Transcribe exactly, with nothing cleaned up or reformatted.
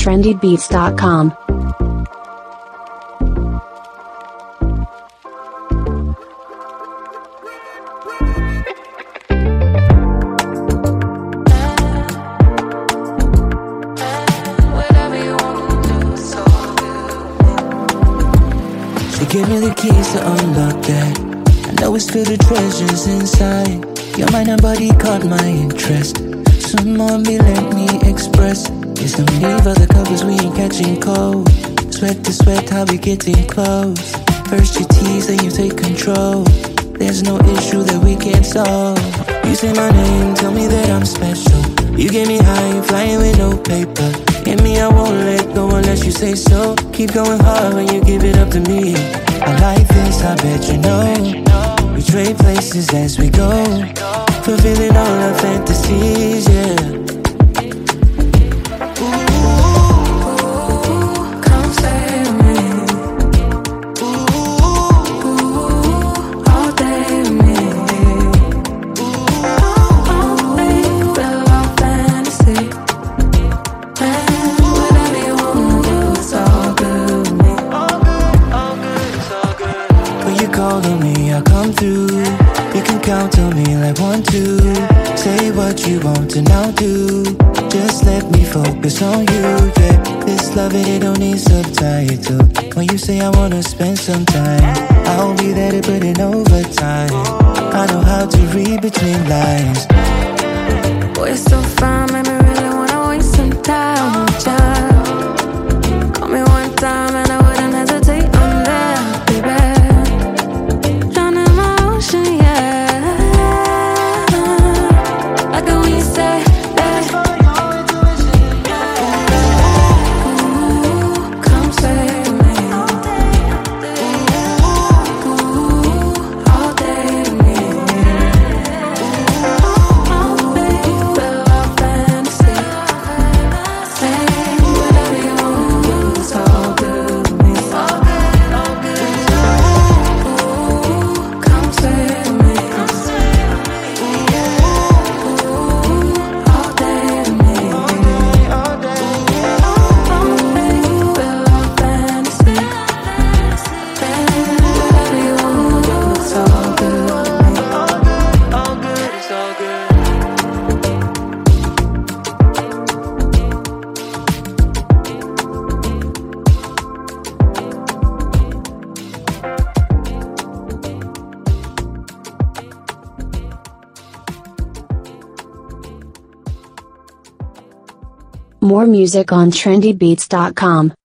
trendy beats dot com. Give me the keys to unlock that. I know it's filled with treasures inside. Your mind and body caught my interest. Some more me, let me express. Yes, don't leave other covers, we ain't catching cold. Sweat to sweat, how we getting close. First you tease, then you take control. There's no issue that we can't solve. You say my name, tell me that I'm special. You get me high, flying with no paper. In me, I won't let go unless you say so. Keep going hard when you give it up to me. I like this, I bet you know. We trade places as we go, fulfilling all our fantasies, yeah. Count on me like one, two. Say what you want and I'll do. Just let me focus on you, yeah. This love, it don't need subtitle. When you say I wanna spend some time, I'll be there to put in overtime. I know how to read between lines. Boy, you're so fine, make me really wanna waste some time with you. Call me one time and I wouldn't hesitate on that, baby. Drown in my ocean, yeah. More music on trendy beats dot com.